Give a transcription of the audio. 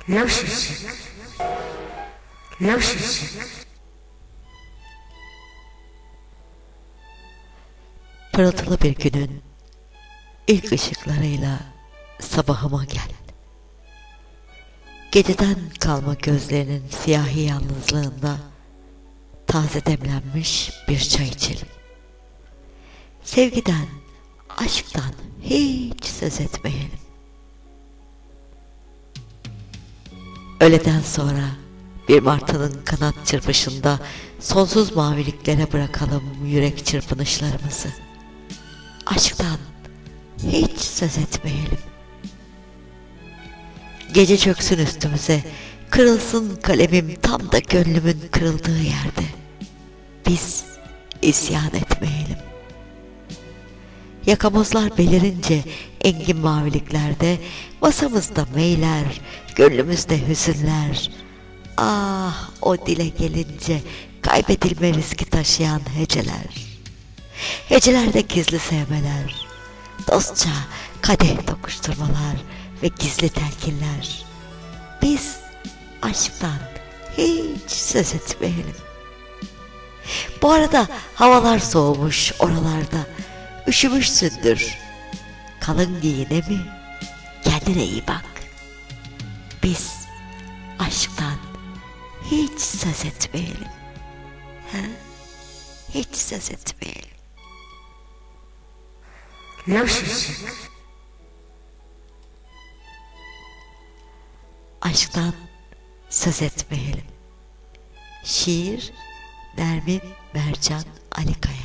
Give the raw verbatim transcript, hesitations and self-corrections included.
Loş ışık, loş ışık. Pırıltılı bir günün ilk ışıklarıyla sabahıma gel. Geceden kalma gözlerinin siyahi yalnızlığında taze demlenmiş bir çay içelim. Sevgiden, aşktan hiç söz etmeyelim. Öğleden sonra bir martının kanat çırpışında sonsuz maviliklere bırakalım yürek çırpınışlarımızı. Aşktan hiç söz etmeyelim. Gece çöksün üstümüze, kırılsın kalemim tam da gönlümün kırıldığı yerde. Biz isyan etmeyelim. Yakamozlar belirince engin maviliklerde, masamızda meyler, gönlümüzde hüzünler. Ah, o dile gelince kaybedilme riski taşıyan heceler. Hecelerde gizli sevmeler, dostça kadeh tokuşturmalar ve gizli telkinler. Biz aşktan hiç söz etmeyelim. Bu arada havalar soğumuş oralarda, üşümüşsündür. Kalın giyine mi? Kendine iyi bak. Biz aşktan hiç söz etmeyelim. Ha? Hiç söz etmeyelim. Loş ışık, Aşktan söz etmeyelim. Şiir Nermin Mercan Alikaya.